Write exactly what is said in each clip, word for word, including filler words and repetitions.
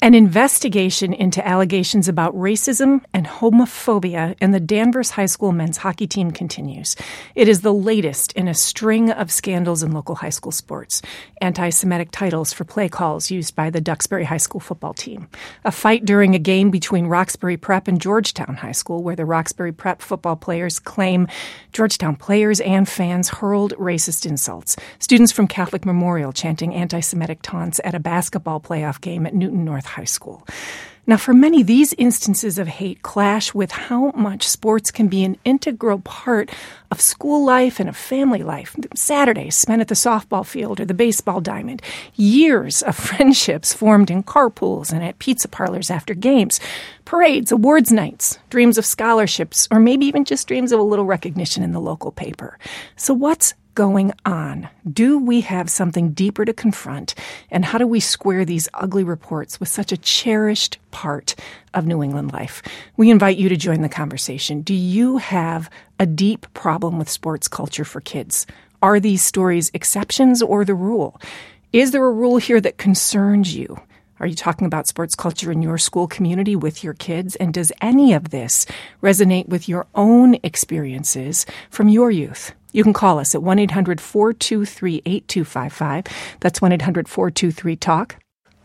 An investigation into allegations about racism and homophobia in the Danvers High School men's hockey team continues. It is the latest in a string of scandals in local high school sports. Anti-Semitic titles for play calls used by the Duxbury High School football team. A fight during a game between Roxbury Prep and Georgetown High School, where the Roxbury Prep football players claim Georgetown players and fans hurled racist insults. Students from Catholic Memorial chanting anti-Semitic taunts at a basketball playoff game at Newton North High School. Now, for many, these instances of hate clash with how much sports can be an integral part of school life and of family life. Saturdays spent at the softball field or the baseball diamond. Years of friendships formed in carpools and at pizza parlors after games. Parades, awards nights, dreams of scholarships, or maybe even just dreams of a little recognition in the local paper. So what's going on? Do we have something deeper to confront? And how do we square these ugly reports with such a cherished part of New England life? We invite you to join the conversation. Do you have a deep problem with sports culture for kids? Are these stories exceptions or the rule? Is there a rule here that concerns you? Are you talking about sports culture in your school community with your kids? And does any of this resonate with your own experiences from your youth? You can call us at one eight hundred four two three eight two five five. That's one eight hundred four two three talk.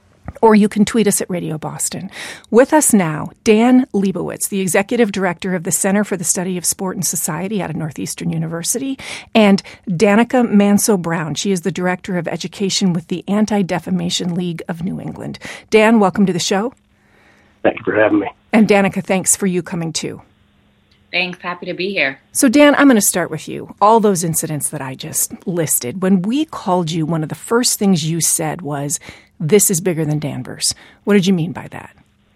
Or you can tweet us at Radio Boston. With us now, Dan Leibowitz, the Executive Director of the Center for the Study of Sport and Society out of Northeastern University, and Danica Manso-Brown. She is the Director of Education with the Anti-Defamation League of New England. Dan, welcome to the show. Thank you for having me. And Danica, thanks for you coming too. Thanks. Happy to be here. So, Dan, I'm going to start with you. All those incidents that I just listed, when we called you, one of the first things you said was, this is bigger than Danvers. What did you mean by that?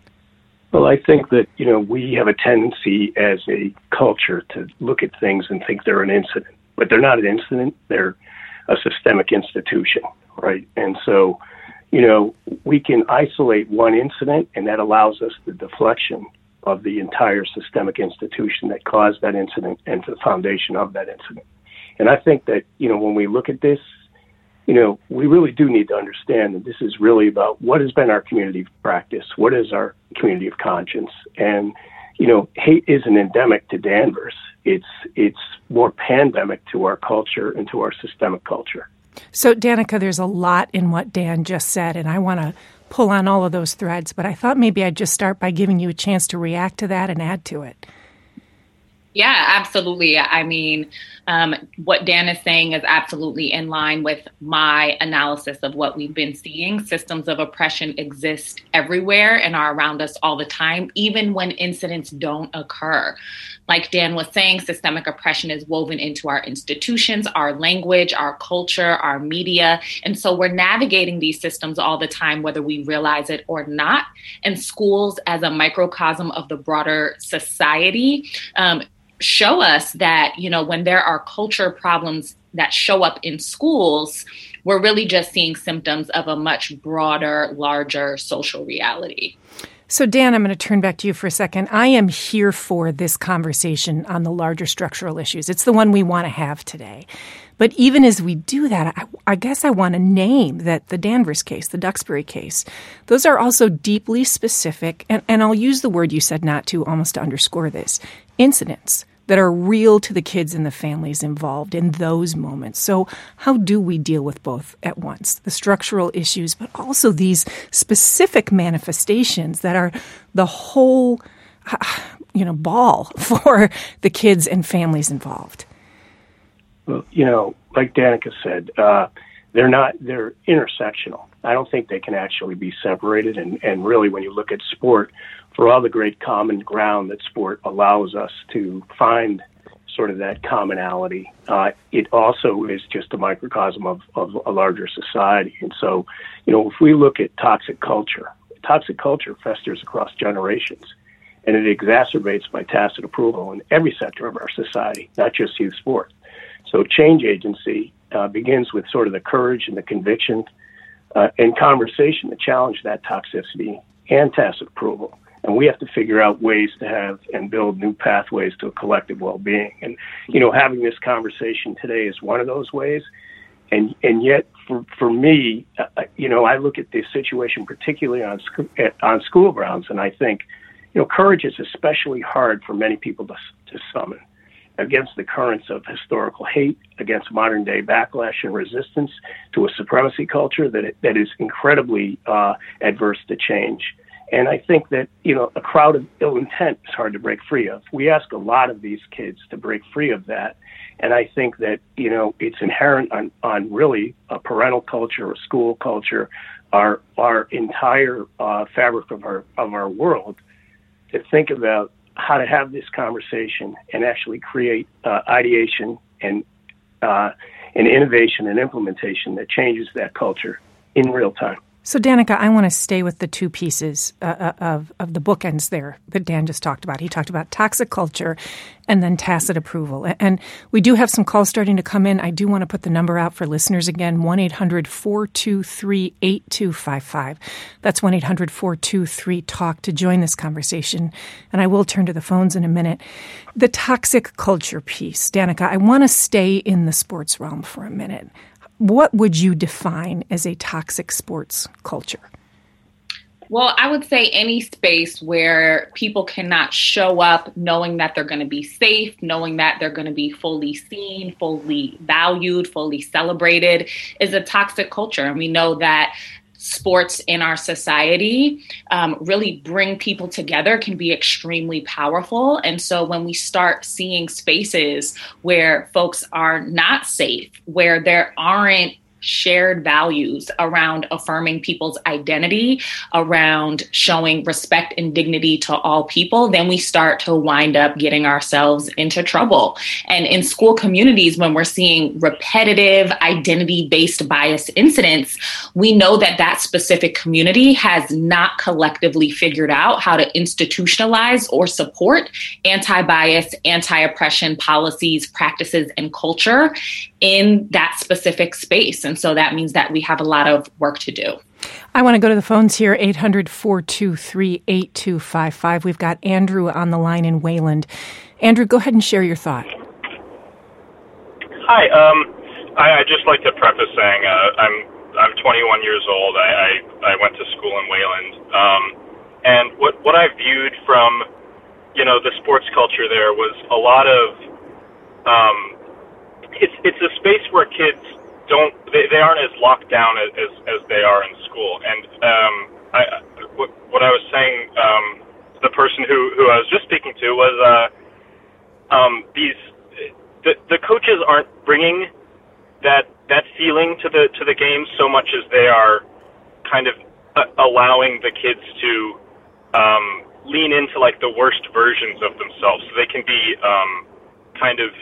Well, I think that, you know, we have a tendency as a culture to look at things and think they're an incident. But they're not an incident. They're a systemic institution, right? And so, you know, we can isolate one incident, and that allows us the deflection of the entire systemic institution that caused that incident and the foundation of that incident. And I think that, you know, when we look at this, you know, we really do need to understand that this is really about what has been our community of practice, what is our community of conscience. And, you know, hate isn't endemic to Danvers. It's it's more pandemic to our culture and to our systemic culture. So, Danica, there's a lot in what Dan just said, and I want to pull on all of those threads, but I thought maybe I'd just start by giving you a chance to react to that and add to it. Yeah, absolutely. I mean, um, what Dan is saying is absolutely in line with my analysis of what we've been seeing. Systems of oppression exist everywhere and are around us all the time, even when incidents don't occur. Like Dan was saying, systemic oppression is woven into our institutions, our language, our culture, our media. And so we're navigating these systems all the time, whether we realize it or not. And schools, as a microcosm of the broader society, um, show us that, you know, when there are culture problems that show up in schools, we're really just seeing symptoms of a much broader, larger social reality. So, Dan, I'm going to turn back to you for a second. I am here for this conversation on the larger structural issues. It's the one we want to have today. But even as we do that, I, I guess I want to name that the Danvers case, the Duxbury case, those are also deeply specific, and, and I'll use the word you said not to almost to underscore this, incidents that are real to the kids and the families involved in those moments. So how do we deal with both at once? The structural issues, but also these specific manifestations that are the whole, you know, ball for the kids and families involved. Well, you know, like Danica said, uh, they're not, they're intersectional. I don't think they can actually be separated. And, and really, when you look at sport, for all the great common ground that sport allows us to find sort of that commonality, uh, it also is just a microcosm of, of a larger society. And so, you know, if we look at toxic culture, toxic culture festers across generations, and it exacerbates by tacit approval in every sector of our society, not just youth sport. So change agency uh, begins with sort of the courage and the conviction uh, and conversation to challenge that toxicity and tacit approval. And we have to figure out ways to have and build new pathways to a collective well-being. And, you know, having this conversation today is one of those ways. And and yet, for for me, uh, you know, I look at this situation particularly on sc- on school grounds, and I think, you know, courage is especially hard for many people to to summon against the currents of historical hate, against modern day backlash and resistance to a supremacy culture that it, that is incredibly uh, adverse to change. And I think that, you know, a crowd of ill intent is hard to break free of. We ask a lot of these kids to break free of that. And I think that, you know, it's inherent on, on really a parental culture, a school culture, our our entire uh, fabric of our of our world, to think about how to have this conversation and actually create uh, ideation and uh, and innovation and implementation that changes that culture in real time. So, Danica, I want to stay with the two pieces uh, of, of the bookends there that Dan just talked about. He talked about toxic culture and then tacit approval. And we do have some calls starting to come in. I do want to put the number out for listeners again, one eight hundred four two three eight two five five. That's one eight hundred four two three talk to join this conversation. And I will turn to the phones in a minute. The toxic culture piece, Danica, I want to stay in the sports realm for a minute. What would you define as a toxic sports culture? Well, I would say any space where people cannot show up knowing that they're going to be safe, knowing that they're going to be fully seen, fully valued, fully celebrated is a toxic culture. And we know that sports in our society um, really bring people together, can be extremely powerful. And so when we start seeing spaces where folks are not safe, where there aren't shared values around affirming people's identity, around showing respect and dignity to all people, then we start to wind up getting ourselves into trouble. And in school communities, when we're seeing repetitive identity-based bias incidents, we know that that specific community has not collectively figured out how to institutionalize or support anti-bias, anti-oppression policies, practices, and culture in that specific space. And so that means that we have a lot of work to do. I want to go to the phones here, eight hundred four two three eight two five five. We've got Andrew on the line in Wayland. Andrew, go ahead and share your thought. Hi. Um, I, I'd just like to preface saying uh, I'm I'm twenty-one years old. I, I, I went to school in Wayland. Um, and what, what I viewed from, you know, the sports culture there was a lot of, um, it's it's a space where kids don't, they, they aren't as locked down as, as, as they are in school. And um, I, what, what I was saying, um, the person who, who I was just speaking to was uh, um, these, the, the coaches aren't bringing that that feeling to the to the game so much as they are kind of uh, allowing the kids to um, lean into like the worst versions of themselves, so they can be um, kind of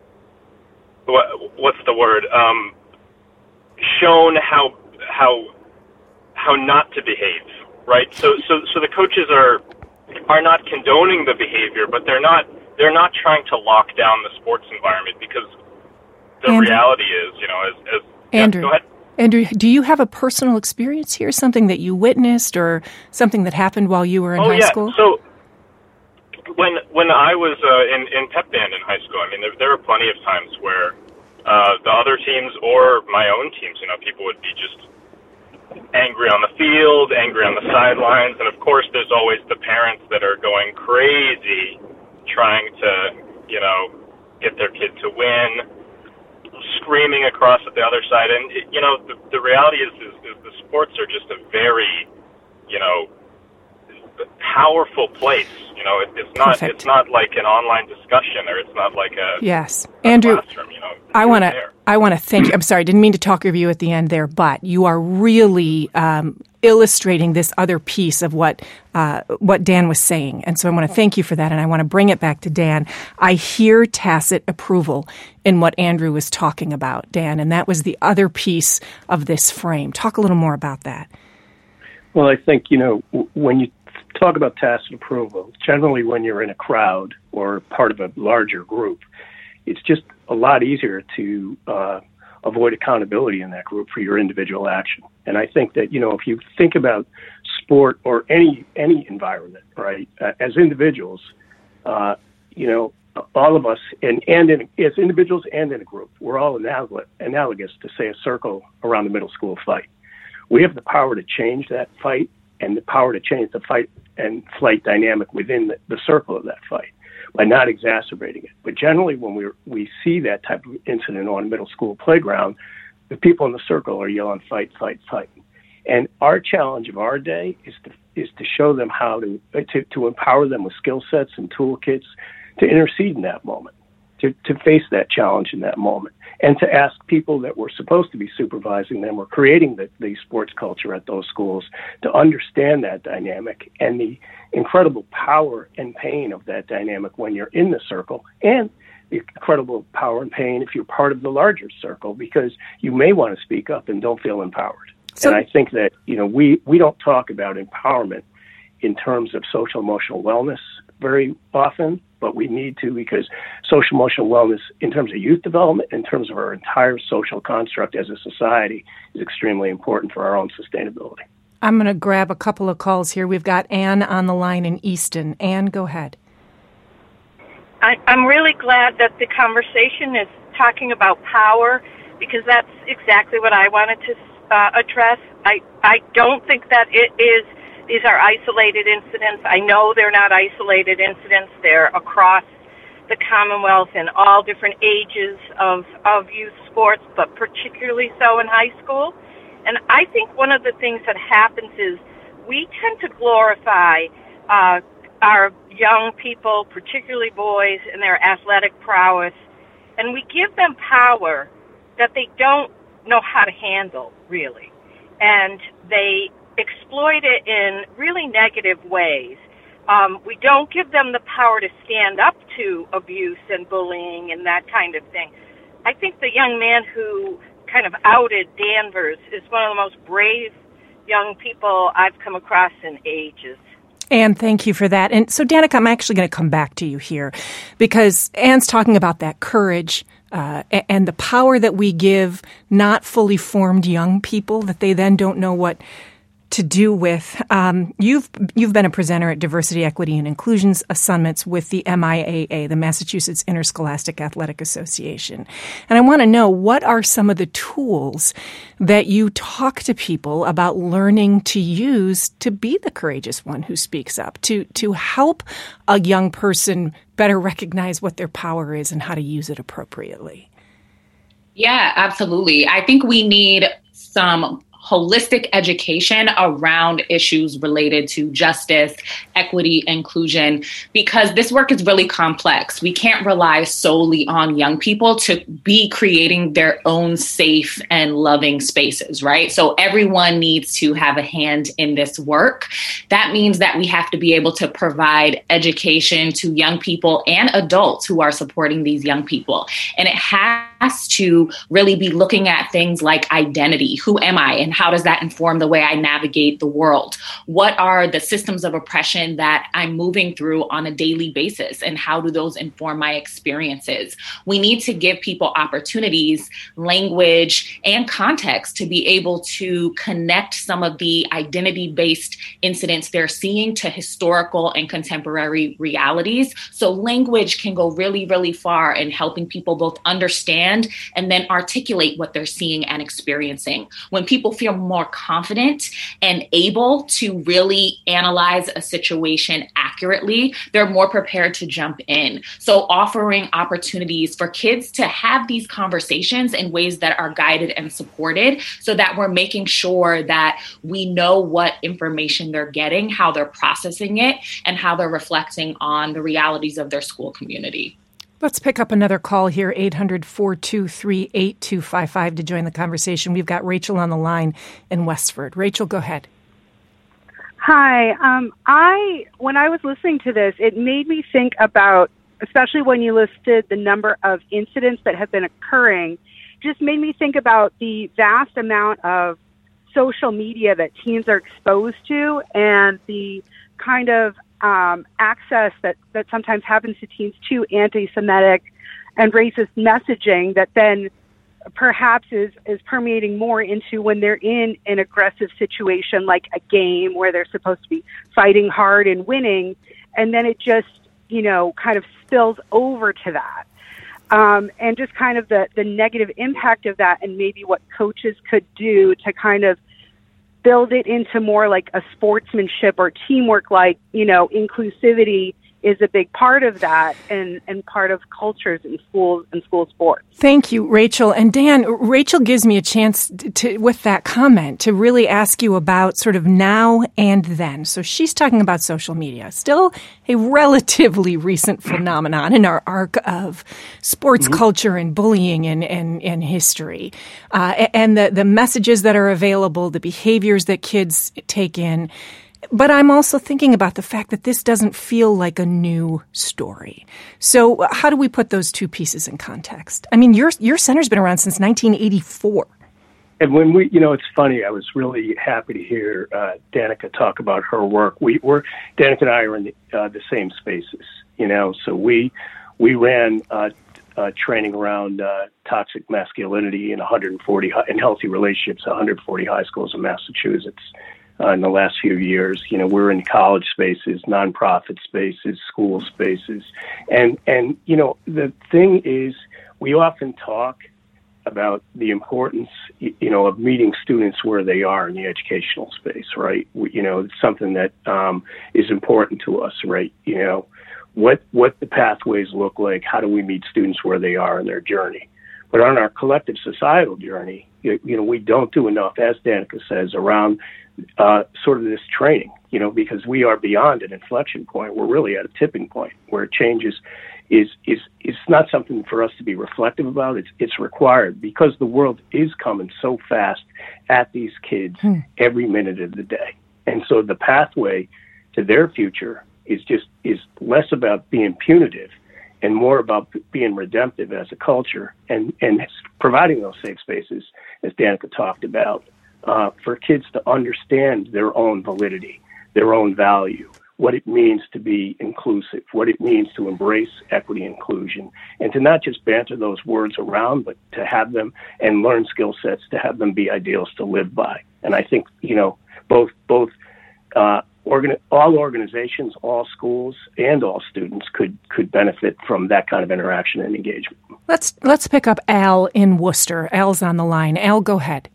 what, what's the word um, shown how how how not to behave, right? So so so the coaches are are not condoning the behavior, but they're not they're not trying to lock down the sports environment, because the Andrew. reality is, you know, as, as Andrew, yeah, go ahead. Andrew, do you have a personal experience here, something that you witnessed or something that happened while you were in oh, high yeah. school? So when when I was uh, in, in pep band in high school, I mean, there, there were plenty of times where uh, the other teams or my own teams, you know, people would be just angry on the field, angry on the sidelines, and of course there's always the parents that are going crazy trying to, you know, get their kid to win, screaming across at the other side. And, you know, the, the reality is, is, is the sports are just a very, you know, powerful place. You know, it, it's not Perfect. It's not like an online discussion, or it's not like a, yes. a Andrew, classroom, you know. I want to I want to thank you. I'm sorry, I didn't mean to talk over you at the end there, but you are really um, illustrating this other piece of what uh, what Dan was saying. And so I want to thank you for that, and I want to bring it back to Dan. I hear tacit approval in what Andrew was talking about, Dan, and that was the other piece of this frame. Talk a little more about that. Well, I think, you know, when you talk about tacit approval, generally when you're in a crowd or part of a larger group, it's just a lot easier to uh, avoid accountability in that group for your individual action. And I think that, you know, if you think about sport or any any environment, right, uh, as individuals, uh, you know, all of us, and, and in, as individuals and in a group, we're all analog, analogous to, say, a circle around the middle school fight. We have the power to change that fight and the power to change the fight and flight dynamic within the, the circle of that fight by not exacerbating it. But generally, when we we see that type of incident on a middle school playground, the people in the circle are yelling, fight, fight, fight. And our challenge of our day is to is to show them how to to, to empower them with skill sets and toolkits to intercede in that moment, to, to face that challenge in that moment, and to ask people that were supposed to be supervising them or creating the, the sports culture at those schools to understand that dynamic and the incredible power and pain of that dynamic when you're in the circle, and the incredible power and pain if you're part of the larger circle, because you may want to speak up and don't feel empowered. So, and I think that, you know, we, we don't talk about empowerment in terms of social emotional wellness very often, but we need to, because social emotional wellness in terms of youth development, in terms of our entire social construct as a society, is extremely important for our own sustainability. I'm going to grab a couple of calls here. We've got Ann on the line in Easton. Ann, go ahead. I, I'm really glad that the conversation is talking about power, because that's exactly what I wanted to uh, address. I, I don't think that it is, these are isolated incidents. I know they're not isolated incidents. They're across the Commonwealth in all different ages of, of youth sports, but particularly so in high school. And I think one of the things that happens is we tend to glorify uh, our young people, particularly boys, and their athletic prowess, and we give them power that they don't know how to handle, really. And they exploit it in really negative ways. Um, we don't give them the power to stand up to abuse and bullying and that kind of thing. I think the young man who kind of outed Danvers is one of the most brave young people I've come across in ages. Ann, thank you for that. And so, Danica, I'm actually going to come back to you here, because Ann's talking about that courage uh, and the power that we give not fully formed young people that they then don't know what to do with. Um, you've you've been a presenter at Diversity, Equity, and Inclusion Summits with the M I A A, the Massachusetts Interscholastic Athletic Association. And I want to know, what are some of the tools that you talk to people about learning to use to be the courageous one who speaks up, to to help a young person better recognize what their power is and how to use it appropriately? Yeah, absolutely. I think we need some holistic education around issues related to justice, equity, inclusion, because this work is really complex. We can't rely solely on young people to be creating their own safe and loving spaces, right? So everyone needs to have a hand in this work. That means that we have to be able to provide education to young people and adults who are supporting these young people. And it has to really be looking at things like identity. Who am I? And how does that inform the way I navigate the world? What are the systems of oppression that I'm moving through on a daily basis? And how do those inform my experiences? We need to give people opportunities, language, and context to be able to connect some of the identity-based incidents they're seeing to historical and contemporary realities. So language can go really, really far in helping people both understand and then articulate what they're seeing and experiencing. When people feel more confident and able to really analyze a situation accurately, they're more prepared to jump in. So offering opportunities for kids to have these conversations in ways that are guided and supported, so that we're making sure that we know what information they're getting, how they're processing it, and how they're reflecting on the realities of their school community. Let's pick up another call here, eight hundred, four two three, eight two five five, to join the conversation. We've got Rachel on the line in Westford. Rachel, go ahead. Hi. Um, I when I was listening to this, it made me think about, especially when you listed the number of incidents that have been occurring, just made me think about the vast amount of social media that teens are exposed to, and the kind of Um, access that, that sometimes happens to teens to anti-Semitic and racist messaging that then perhaps is, is permeating more into when they're in an aggressive situation like a game where they're supposed to be fighting hard and winning, and then it just you know, kind of spills over to that. Um, and just kind of the, the negative impact of that, and maybe what coaches could do to kind of build it into more like a sportsmanship or teamwork, like, you know, inclusivity is a big part of that, and, and part of cultures in schools and school sports. Thank you, Rachel. And Dan, Rachel gives me a chance to, with that comment, to really ask you about sort of now and then. So she's talking about social media, still a relatively recent phenomenon in our arc of sports mm-hmm. culture and bullying and, and, and history. Uh, and the, the messages that are available, the behaviors that kids take in. But I'm also thinking about the fact that this doesn't feel like a new story. So how do we put those two pieces in context? I mean, your your center's been around since nineteen eighty-four. And when we, you know, it's funny, I was really happy to hear uh, Danica talk about her work. We were, Danica and I are in the, uh, the same spaces, you know, so we, we ran uh, uh, training around uh, toxic masculinity in one hundred forty, in healthy relationships, one hundred forty high schools in Massachusetts. Uh, in the last few years, you know, we're in college spaces, nonprofit spaces, school spaces. And, and, you know, the thing is, we often talk about the importance, you know, of meeting students where they are in the educational space, right? We, you know, it's something that um, is important to us, right? You know, what, what the pathways look like, how do we meet students where they are in their journey? But on our collective societal journey, you, you know, we don't do enough, as Danica says, around uh, sort of this training, you know, because we are beyond an inflection point. We're really at a tipping point where change is, is, is, is not something for us to be reflective about. It's, it's required because the world is coming so fast at these kids hmm. every minute of the day. And so the pathway to their future is just, is less about being punitive and more about being redemptive as a culture, and, and providing those safe spaces, as Danica talked about, uh, for kids to understand their own validity, their own value, what it means to be inclusive, what it means to embrace equity and inclusion, and to not just banter those words around, but to have them and learn skill sets to have them be ideals to live by. And I think, you know, both, both, uh, Organ- all organizations, all schools, and all students could, could benefit from that kind of interaction and engagement. Let's let's pick up Al in Worcester. Al's on the line. Al, go ahead.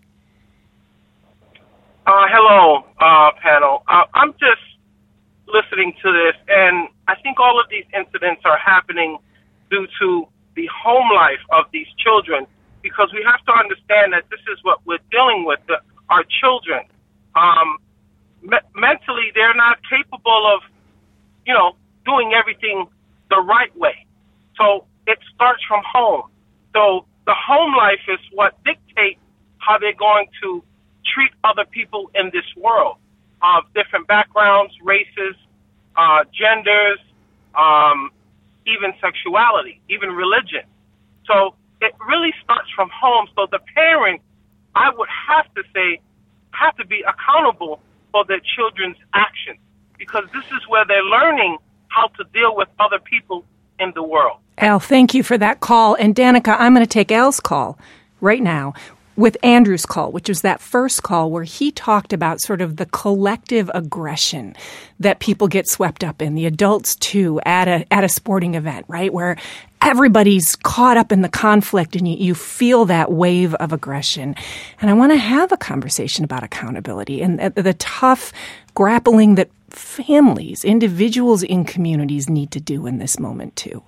Uh, hello, uh, panel. Uh, I'm just listening to this, and I think all of these incidents are happening due to the home life of these children, because we have to understand that this is what we're dealing with, the, our children. Um, Mentally, they're not capable of, you know, doing everything the right way. So it starts from home. So the home life is what dictates how they're going to treat other people in this world of different backgrounds, races, uh, genders, um, even sexuality, even religion. So it really starts from home. So the parent, I would have to say, have to be accountable for their children's actions, because this is where they're learning how to deal with other people in the world. Al, thank you for that call. And Danica, I'm going to take Al's call right now with Andrew's call, which was that first call where he talked about sort of the collective aggression that people get swept up in, the adults too, at a at a sporting event, right, where everybody's caught up in the conflict and you, you feel that wave of aggression. And I want to have a conversation about accountability and the, the tough grappling that families, individuals in communities need to do in this moment too.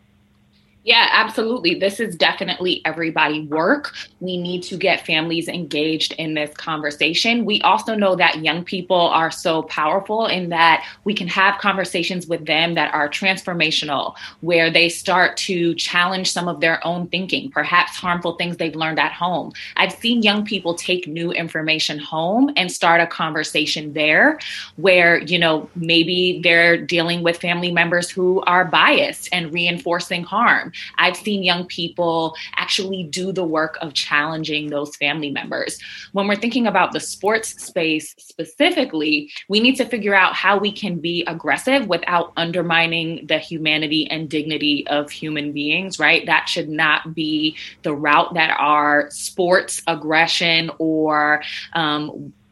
Yeah, absolutely. This is definitely everybody work. We need to get families engaged in this conversation. We also know that young people are so powerful in that we can have conversations with them that are transformational, where they start to challenge some of their own thinking, perhaps harmful things they've learned at home. I've seen young people take new information home and start a conversation there where, you know, maybe they're dealing with family members who are biased and reinforcing harm. I've seen young people actually do the work of challenging those family members. When we're thinking about the sports space specifically, we need to figure out how we can be aggressive without undermining the humanity and dignity of human beings, right? That should not be the route that our sports aggression or um,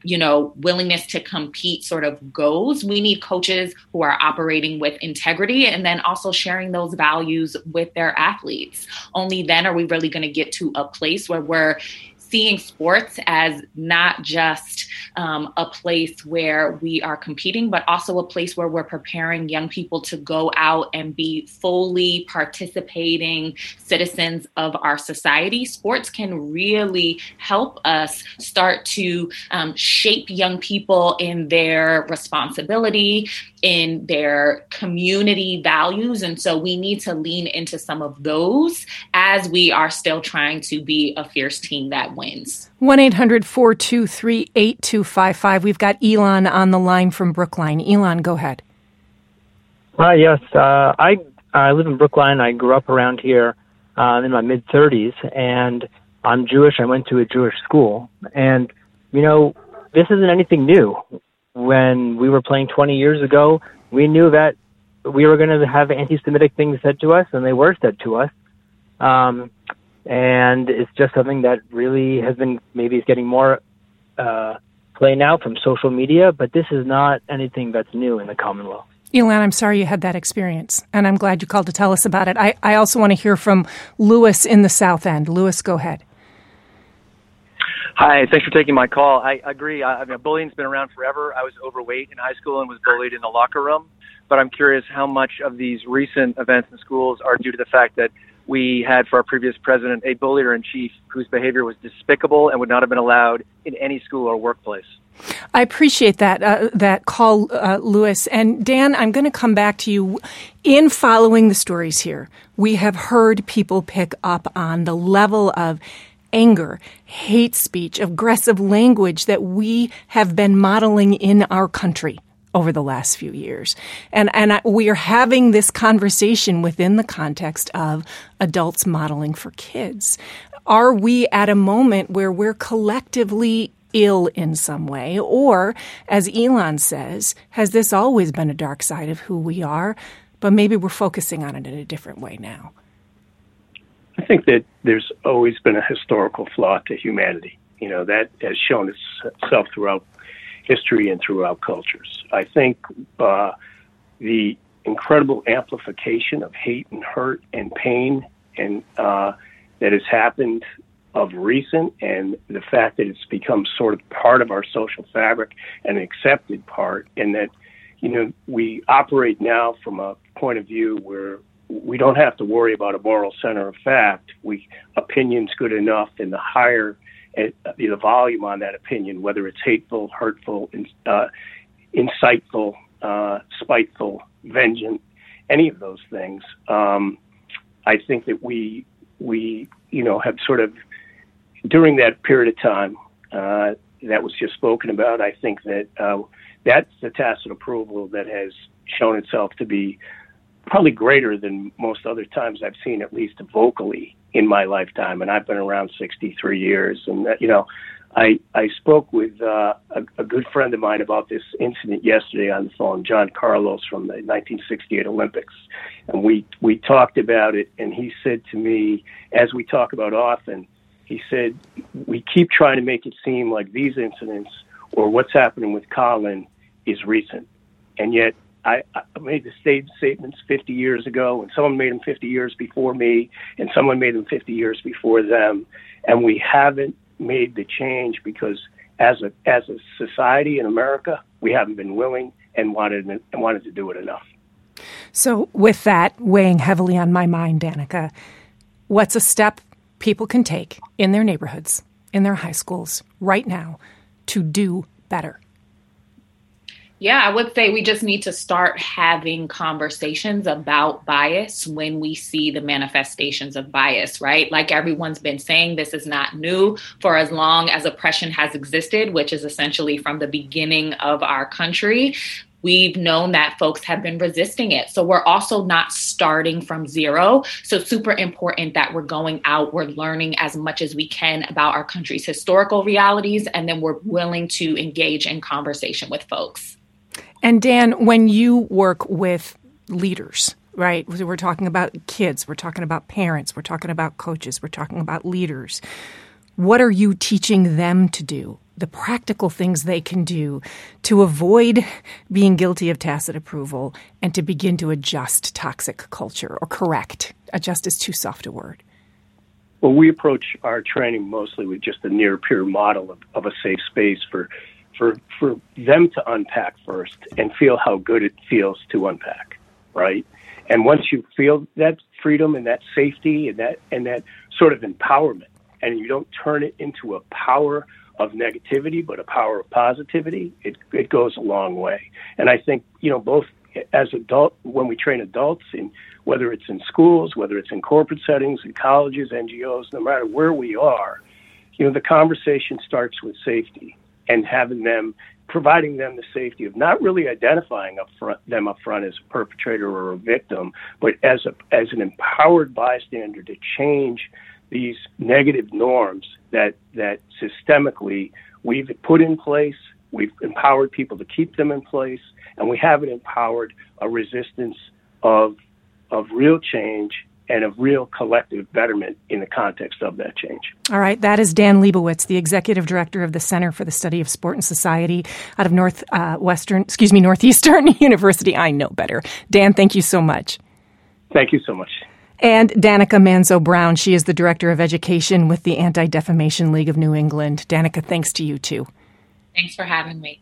you know, willingness to compete sort of goes. We need coaches who are operating with integrity and then also sharing those values with their athletes. Only then are we really going to get to a place where we're seeing sports as not just um, a place where we are competing, but also a place where we're preparing young people to go out and be fully participating citizens of our society. Sports can really help us start to um, shape young people in their responsibility, in their community values. And so we need to lean into some of those as we are still trying to be a fierce team that wins. one eight hundred four two three eight two five five. We've got Elon on the line from Brookline. Elon, go ahead. Hi, yes. Uh, I I live in Brookline. I grew up around here uh, in my mid-thirties, and I'm Jewish. I went to a Jewish school. And, you know, this isn't anything new. When we were playing twenty years ago, we knew that we were going to have anti-Semitic things said to us, and they were said to us. Um, and it's just something that really has been, maybe it's getting more uh, play now from social media, but this is not anything that's new in the Commonwealth. Elon, I'm sorry you had that experience, and I'm glad you called to tell us about it. I, I also want to hear from Lewis in the South End. Lewis, go ahead. Hi, thanks for taking my call. I agree. I, I mean, bullying's been around forever. I was overweight in high school and was bullied in the locker room. But I'm curious how much of these recent events in schools are due to the fact that we had, for our previous president, a bullier-in-chief whose behavior was despicable and would not have been allowed in any school or workplace. I appreciate that uh, that call, uh, Lewis. And Dan, I'm going to come back to you. In following the stories here, we have heard people pick up on the level of anger, hate speech, aggressive language that we have been modeling in our country over the last few years. And and I, we are having this conversation within the context of adults modeling for kids. Are we at a moment where we're collectively ill in some way? Or, as Elon says, has this always been a dark side of who we are, but maybe we're focusing on it in a different way now? I think that there's always been a historical flaw to humanity. You know, that has shown itself throughout history and throughout cultures. I think uh, the incredible amplification of hate and hurt and pain and uh, that has happened of recent, and the fact that it's become sort of part of our social fabric, an accepted part, and that, you know, we operate now from a point of view where we don't have to worry about a moral center of fact. We opinion's good enough, and the higher uh, the volume on that opinion, whether it's hateful, hurtful, uh, insightful, uh, spiteful, vengeant, any of those things, um, I think that we we you know have sort of during that period of time uh, that was just spoken about. I think that uh, that's the tacit approval that has shown itself to be probably greater than most other times I've seen, at least vocally in my lifetime. And I've been around sixty-three years. And, uh, you know, I I spoke with uh, a, a good friend of mine about this incident yesterday on the phone, John Carlos from the nineteen sixty-eight Olympics. And we, we talked about it. And he said to me, as we talk about often, he said, we keep trying to make it seem like these incidents or what's happening with Colin is recent. And yet, I, I made the same statements fifty years ago, and someone made them fifty years before me, and someone made them fifty years before them, and we haven't made the change because, as a as a society in America, we haven't been willing and wanted and wanted to do it enough. So, with that weighing heavily on my mind, Danica, what's a step people can take in their neighborhoods, in their high schools, right now, to do better? Yeah, I would say we just need to start having conversations about bias when we see the manifestations of bias, right? Like everyone's been saying, this is not new. For as long as oppression has existed, which is essentially from the beginning of our country, we've known that folks have been resisting it. So we're also not starting from zero. So super important that we're going out, we're learning as much as we can about our country's historical realities, and then we're willing to engage in conversation with folks. And Dan, when you work with leaders, right, we're talking about kids, we're talking about parents, we're talking about coaches, we're talking about leaders, what are you teaching them to do the practical things they can do to avoid being guilty of tacit approval and to begin to adjust toxic culture, or correct. Adjust is too soft a word. Well, we approach our training mostly with just a near peer model of, of a safe space for, for for them to unpack first and feel how good it feels to unpack, right? And once you feel that freedom and that safety and that and that sort of empowerment, and you don't turn it into a power of negativity, but a power of positivity, it it goes a long way. And I think, you know, both as adult, when we train adults, in whether it's in schools, whether it's in corporate settings, in colleges, N G Os, no matter where we are, you know, the conversation starts with safety and having them, providing them the safety of not really identifying up front, them up front as a perpetrator or a victim, but as a as an empowered bystander to change these negative norms that that systemically we've put in place. We've empowered people to keep them in place, and we haven't empowered a resistance of of real change and of real collective betterment in the context of that change. All right. That is Dan Leibowitz, the executive director of the Center for the Study of Sport and Society out of Northwestern, uh, excuse me, Northeastern University. I know better. Dan, thank you so much. Thank you so much. And Danica Manzo-Brown, she is the director of education with the Anti-Defamation League of New England. Danica, thanks to you too. Thanks for having me.